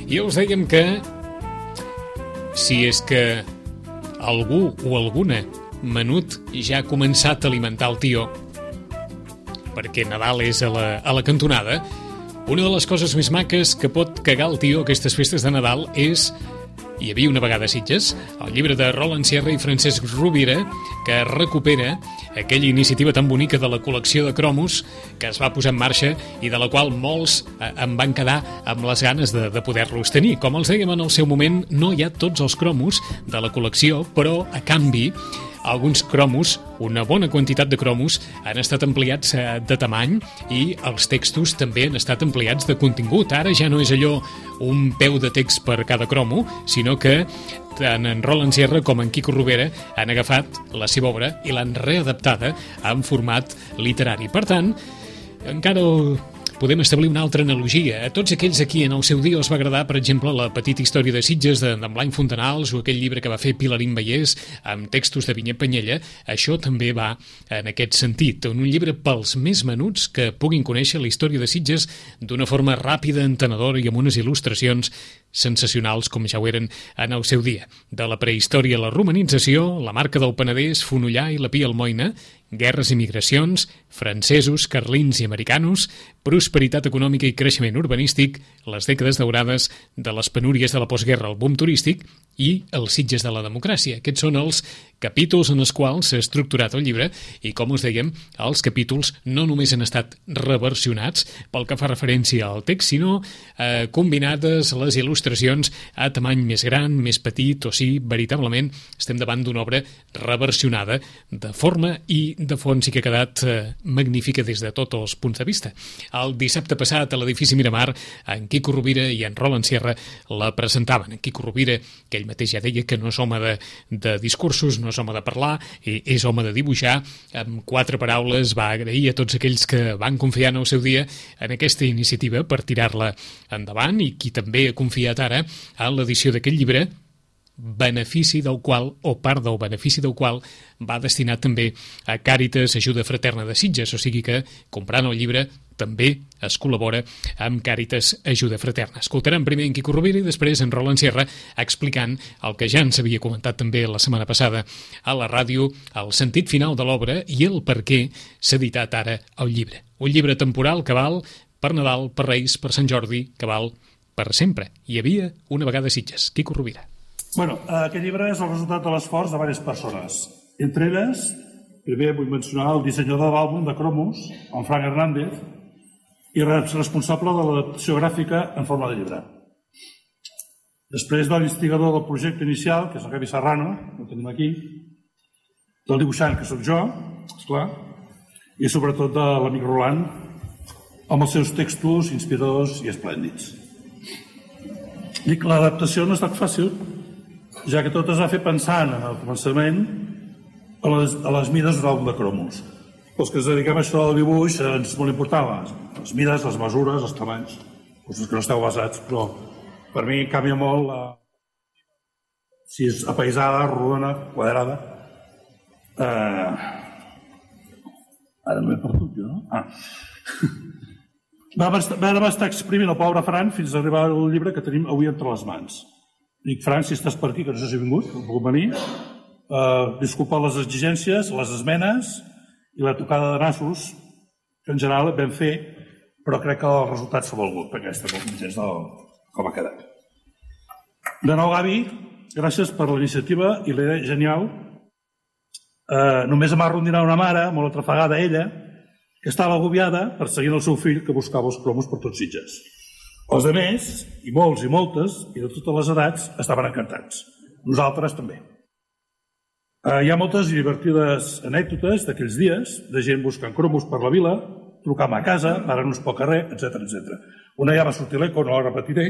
I us dèiem que si és que algú o alguna menut ja ha començat a alimentar el tio, perquè Nadal és a la cantonada, una de les coses més maques que pot cagar el tio aquestes festes de Nadal és Hi havia una vegada a Sitges, el llibre de Roland Sierra i Francesc Rovira, que recupera aquella iniciativa tan bonica de la col·lecció de cromos que es va posar en marxa i de la qual molts en van quedar amb les ganes de poder-los tenir. Com els dèiem en el seu moment, no hi ha tots els cromos de la col·lecció, però a canvi alguns cromos, una bona quantitat de cromos, han estat ampliats de tamany i els textos també han estat ampliats de contingut. Ara ja no és allò un peu de text per cada cromo, sinó que tant en Roland Sierra com en Quico Rovira han agafat la seva obra i l'han readaptada en format literari. Per tant, encara podem establir una altra analogia. A tots aquells a qui en el seu dia els va agradar, per exemple, la petita història de Sitges d'en Blai Fontanals o aquell llibre que va fer Pilarín Vallès amb textos de Vinyet Penyella, això també va en aquest sentit. Un llibre pels més menuts que puguin conèixer la història de Sitges d'una forma ràpida, entenedora i amb unes il·lustracions sensacionals com ja ho eren en el seu dia. De la prehistòria a la romanització, la marca del Penedès, Fonollar i la Pia Almoina, guerres i migracions, francesos, carlins i americanos, prosperitat econòmica i creixement urbanístic, les dècades daurades de les penúries de la postguerra al boom turístic i els Sitges de la democràcia. Aquests són els capítols en els quals s'ha estructurat el llibre i, com us dèiem, els capítols no només han estat reversionats pel que fa referència al text, sinó combinades les il·lustracions a tamany més gran, més petit, o sí, veritablement estem davant d'una obra reversionada de forma i de fons i que ha quedat magnífica des de tots els punts de vista. El dissabte passat a l'edifici Miramar, en Quico Rovira i en Roland Sierra la presentaven. En Quico Rovira, que ell mateix ja deia que no és home de discursos, no és home de parlar, és home de dibuixar. Amb 4 paraules va agrair a tots aquells que van confiar en el seu dia en aquesta iniciativa per tirar-la endavant i qui també ha confiat ara en l'edició d'aquest llibre, benefici del qual, o part del benefici del qual, va destinat també a Càritas Ajuda Fraterna de Sitges, o sigui que, comprant el llibre, també es col·labora amb Càritas Ajuda Fraterna. Escoltarem primer en Quico Rovira i després en Roland Sierra explicant el que ja ens havia comentat també la setmana passada a la ràdio, el sentit final de l'obra i el per què s'ha editat ara el llibre. Un llibre temporal que val per Nadal, per Reis, per Sant Jordi, que val per sempre. Hi havia una vegada a Sitges. Quico Rovira. Bueno, aquest llibre és el resultat de l'esforç de diverses persones. Entre elles, primer vull mencionar el dissenyador de l'àlbum de cromos, en Frank Hernández, i responsable de l'adaptació gràfica en forma de llibre. Després de l'instigador del projecte inicial, que és el Gavi Serrano, que tenim aquí, del dibuixant, que sóc jo, esclar, i sobretot de l'amic Roland, amb els seus textos inspiradors i esplèndids. Dic, l'adaptació no ha estat fàcil, ja que tot es va fer pensant en el començament a les mides d'un àlbum de cromos. Els que ens dediquem a això del dibuix ens és molt important les mides, les mesures, els tamanys. Els que no esteu basats, però per mi canvia molt si és apaïsada, rodona, quadrada. Ara no m'he perdut jo, no? Va estar exprimint el pobre Fran fins a arribar al llibre que tenim avui entre les mans. Dic, Fran, si estàs per aquí, que no sé si he vingut, no puc venir, disculpa les exigències, les esmenes i la tocada de nassos, que en general vam fer, però crec que el resultat s'ha valgut, perquè estem molt contents de com ha quedat. De nou, Gavi, gràcies per la iniciativa i la idea genial. Només em va rondinar una mare, molt atrafegada ella, que estava agobiada perseguint el seu fill que buscava els cromos per tots Sitges. Els altres, i molts i moltes, i de totes les edats, estaven encantats. Nosaltres també. Hi ha moltes i divertides anècdotes d'aquells dies, de gent buscant cromos per la vila, trucant a casa, parant-nos pel carrer, etc. Una ja va sortir l'eco, no la repetiré,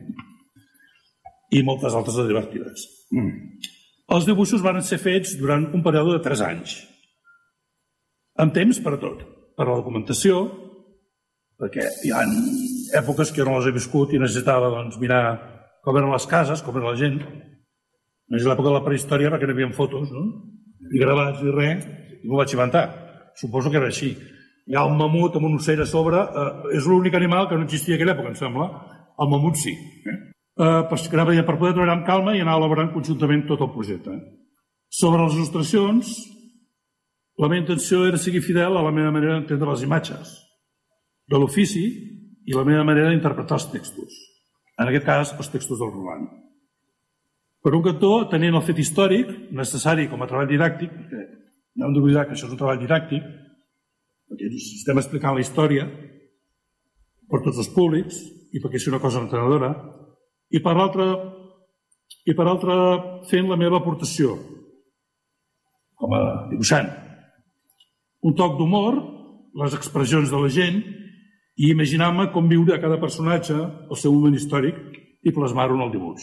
i moltes altres de divertides. Els dibuixos van ser fets durant un període de 3 anys. Amb temps per a tot. Per a la documentació, perquè hi ha èpoques que jo no les he viscut i necessitava mirar com eren les cases, com era la gent. No és l'època de la prehistòria perquè no hi havia fotos, no? Ni gravats ni res, i m'ho vaig inventar. Suposo que era així. Hi ha un mamut amb un ocell a sobre, és l'únic animal que no existia a aquella època, em sembla. El mamut sí. per poder treballar amb calma i anar elaborant conjuntament tot el projecte. Sobre les il·lustracions, la meva intenció era seguir fidel a la meva manera d'entendre les imatges, de l'ofici i la meva manera d'interpretar els textos, en aquest cas els textos del Roland. Per un cantó, tenint el fet històric necessari com a treball didàctic, perquè no hem d'oblidar que això és un treball didàctic, perquè estem explicant la història per tots els públics i perquè és una cosa entenedora, i per l'altre fent la meva aportació com a dibuixant. Un toc d'humor, les expressions de la gent i imaginar-me com viure a cada personatge el seu moment històric i plasmar-ho en el dibuix.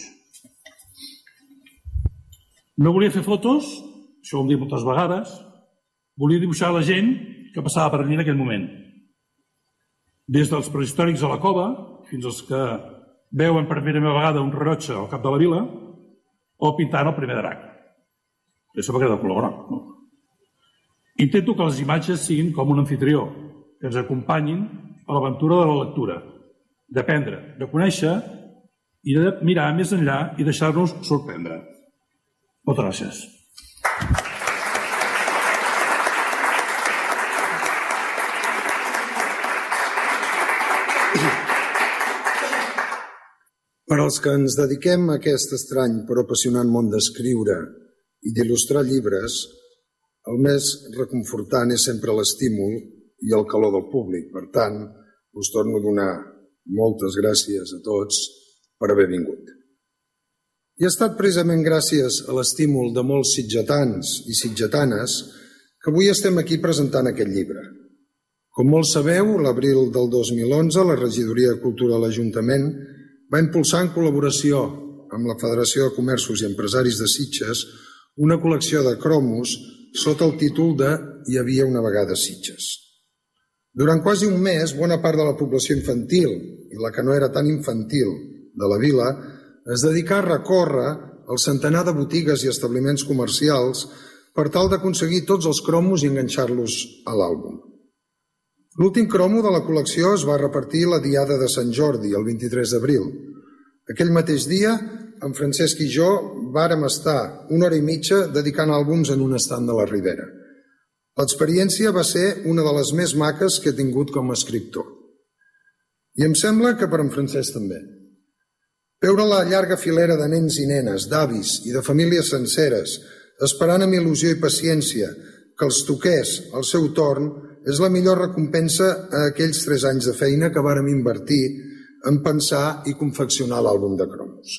No volia fer fotos, això ho hem dit moltes vegades, volia dibuixar la gent que passava per allí en aquell moment. Des dels prehistòrics a la cova fins als que veuen per primera vegada un rellotge al cap de la vila o pintant el primer drac. Això va quedar de color groc. No? Intento que les imatges siguin com un anfitrió, que ens acompanyin a l'aventura de la lectura, d'aprendre, de conèixer i de mirar més enllà i deixar-nos sorprendre. Moltes gràcies. Per als que ens dediquem a aquest estrany però apassionant món d'escriure i d'il·lustrar llibres, el més reconfortant és sempre l'estímul i el calor del públic. Per tant, us torno a donar moltes gràcies a tots per haver vingut. I ha estat precisament gràcies a l'estímul de molts sitgetans i sitgetanes que avui estem aquí presentant aquest llibre. Com molts sabeu, l'abril del 2011, la Regidoria de Cultura de l'Ajuntament va impulsar en col·laboració amb la Federació de Comerços i Empresaris de Sitges una col·lecció de cromos sota el títol de Hi havia una vegada Sitges. Durant quasi un mes, bona part de la població infantil i la que no era tan infantil de la vila es dedicà a recórrer el centenar de botigues i establiments comercials per tal d'aconseguir tots els cromos i enganxar-los a l'àlbum. L'últim cromo de la col·lecció es va repartir la diada de Sant Jordi, el 23 d'abril. Aquell mateix dia, en Francesc i jo vàrem estar 1 hora i mitja dedicant àlbums en un estand de la Ribera. L'experiència va ser una de les més maques que he tingut com a escriptor. I em sembla que per en Francesc també. Veure la llarga filera de nens i nenes, d'avis i de famílies senceres, esperant amb il·lusió i paciència que els toqués al seu torn, és la millor recompensa a aquells 3 anys de feina que vàrem invertir en pensar i confeccionar l'àlbum de cromos.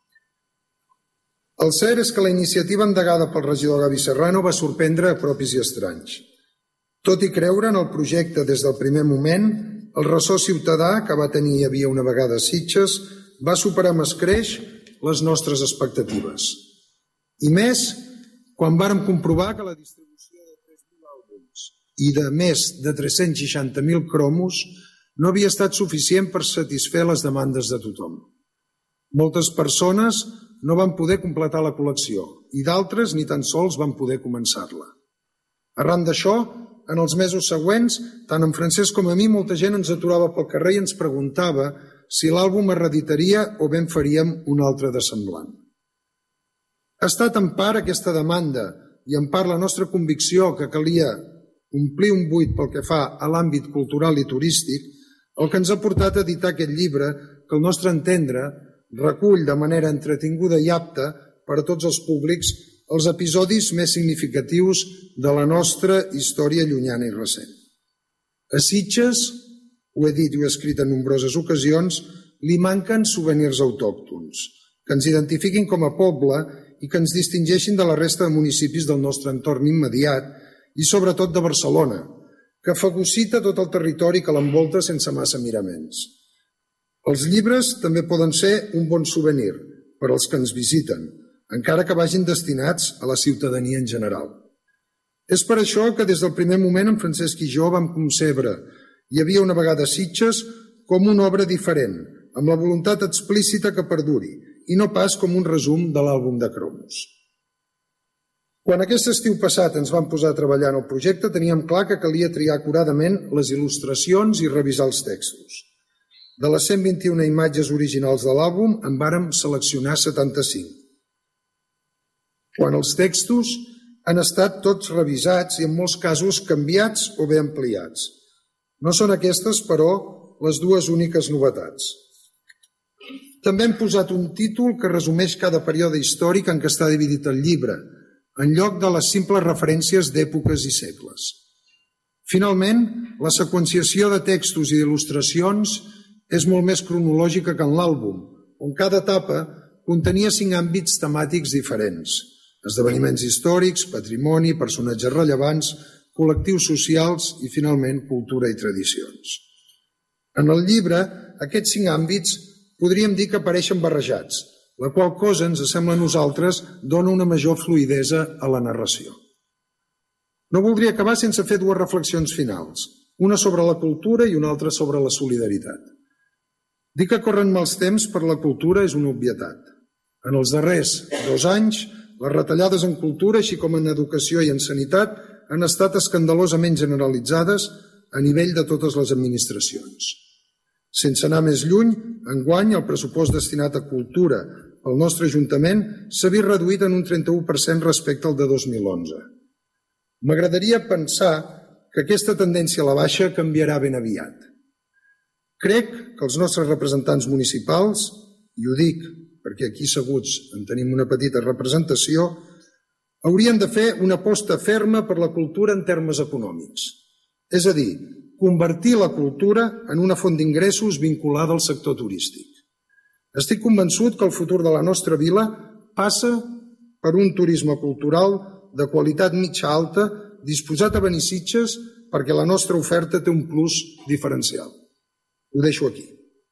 El cert és que la iniciativa endegada pel regidor Gavi Serrano va sorprendre a propis i estranys. Tot i creure en el projecte des del primer moment, el ressò ciutadà que va tenir Hi havia una vegada Sitges va superar amb escreix les nostres expectatives. I més, quan vàrem comprovar que la distribució de 3.000 àlbums i de més de 360.000 cromos no havia estat suficient per satisfer les demandes de tothom. Moltes persones no van poder completar la col·lecció i d'altres ni tan sols van poder començar-la. Arran d'això, en els mesos següents, tant en Francesc com a mi, molta gent ens aturava pel carrer i ens preguntava si l'àlbum es reeditaria o bé en faríem un altre de semblant. Ha estat en part aquesta demanda i en part la nostra convicció que calia omplir un buit pel que fa a l'àmbit cultural i turístic el que ens ha portat a editar aquest llibre que, al nostre entendre, recull de manera entretinguda i apta per a tots els públics els episodis més significatius de la nostra història llunyana i recent. A Sitges, ho he dit i ho he escrit en nombroses ocasions, li manquen souvenirs autòctons, que ens identifiquin com a poble i que ens distingeixin de la resta de municipis del nostre entorn immediat i sobretot de Barcelona, que fagocita tot el territori que l'envolta sense massa miraments. Els llibres també poden ser un bon souvenir per als que ens visiten, encara que vagin destinats a la ciutadania en general. És per això que des del primer moment en Francesc i jo vam concebre Hi havia una vegada Sitges com una obra diferent, amb la voluntat explícita que perduri, i no pas com un resum de l'àlbum de cromos. Quan aquest estiu passat ens vam posar a treballar en el projecte, teníem clar que calia triar acuradament les il·lustracions i revisar els textos. De les 121 imatges originals de l'àlbum en vàrem seleccionar 75. Quan els textos han estat tots revisats i en molts casos canviats o bé ampliats. No són aquestes, però, les dues úniques novetats. També hem posat un títol que resumeix cada període històric en què està dividit el llibre, en lloc de les simples referències d'èpoques i segles. Finalment, la seqüenciació de textos i d'il·lustracions és molt més cronològica que en l'àlbum, on cada etapa contenia 5 àmbits temàtics diferents: esdeveniments històrics, patrimoni, personatges rellevants, col·lectius socials i, finalment, cultura i tradicions. En el llibre, aquests 5 àmbits podríem dir que apareixen barrejats, la qual cosa ens sembla a nosaltres dona una major fluïdesa a la narració. No voldria acabar sense fer 2 reflexions finals, una sobre la cultura i una altra sobre la solidaritat. Dir que corren mals temps per la cultura és una obvietat. En els darrers 2 anys, les retallades en cultura, així com en educació i en sanitat, han estat escandalosament generalitzades a nivell de totes les administracions. Sense anar més lluny, enguany el pressupost destinat a cultura pel nostre Ajuntament s'ha vist reduït en un 31% respecte al de 2011. M'agradaria pensar que aquesta tendència a la baixa canviarà ben aviat. Crec que els nostres representants municipals, i ho dic perquè aquí asseguts en tenim una petita representació, haurien de fer una aposta ferma per la cultura en termes econòmics. És a dir, convertir la cultura en una font d'ingressos vinculada al sector turístic. Estic convençut que el futur de la nostra vila passa per un turisme cultural de qualitat mitja-alta disposat a venir a Sitges perquè la nostra oferta té un plus diferencial. Ho deixo aquí.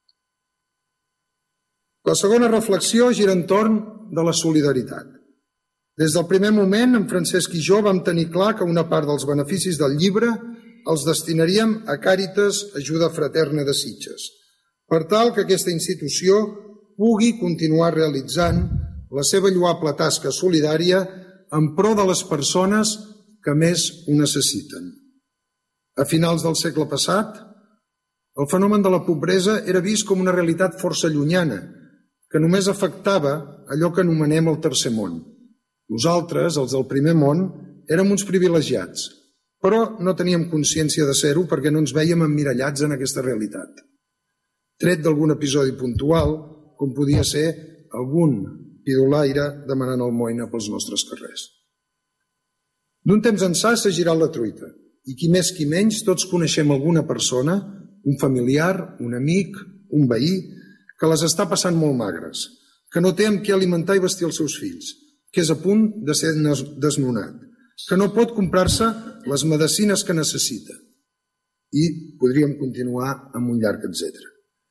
La segona reflexió gira entorn de la solidaritat. Des del primer moment, en Francesc i jo vam tenir clar que una part dels beneficis del llibre els destinaríem a Càritas Ajuda Fraterna de Sitges, per tal que aquesta institució pugui continuar realitzant la seva lloable tasca solidària en pro de les persones que més ho necessiten. A finals del segle passat, el fenomen de la pobresa era vist com una realitat força llunyana, que només afectava allò que anomenem el tercer món. Nosaltres, els del primer món, érem uns privilegiats, però no teníem consciència de ser-ho perquè no ens vèiem emmirallats en aquesta realitat. Tret d'algun episodi puntual, com podia ser algun pidolaire demanant almoina pels nostres carrers. D'un temps ençà s'ha girat la truita, i qui més qui menys tots coneixem alguna persona, un familiar, un amic, un veí, que les està passant molt magres, que no té amb què alimentar i vestir els seus fills, que és a punt de ser desnonat, que no pot comprar-se les medicines que necessita. I podríem continuar amb un llarg etcètera.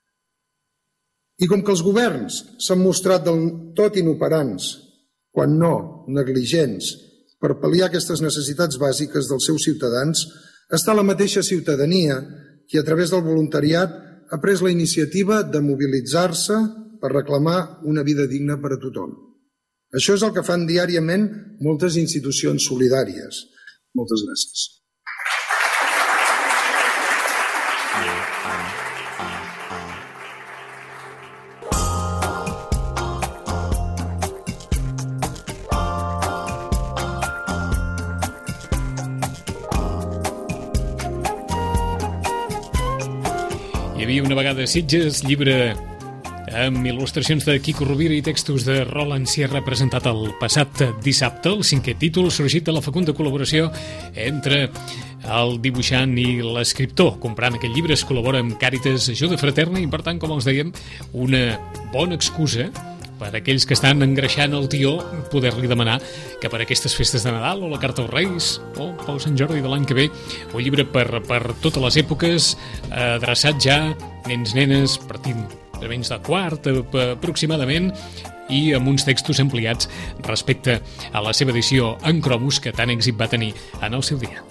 I com que els governs s'han mostrat del tot inoperants, quan no negligents, per pal·liar aquestes necessitats bàsiques dels seus ciutadans, està la mateixa ciutadania qui, a través del voluntariat, ha pres la iniciativa de mobilitzar-se per reclamar una vida digna per a tothom. Això és el que fan diàriament moltes institucions solidàries. Moltes gràcies. Hi havia una vegada a Sitges, llibre amb il·lustracions de Quico Rovira i textos de Roland Sierra, presentat el passat dissabte, el 5è títol, sorgit de la fecunda col·laboració entre el dibuixant i l'escriptor. Comprant aquest llibre es col·labora amb Càritas Ajuda Fraterna i, per tant, com els dèiem, una bona excusa per a aquells que estan engreixant el tió poder-li demanar que per aquestes festes de Nadal o la Carta als Reis o pel Sant Jordi de l'any que ve, un llibre per totes les èpoques, adreçat ja nens, nenes, partint de menys de quart aproximadament, i amb uns textos ampliats respecte a la seva edició en cromos que tant èxit va tenir en el seu dia.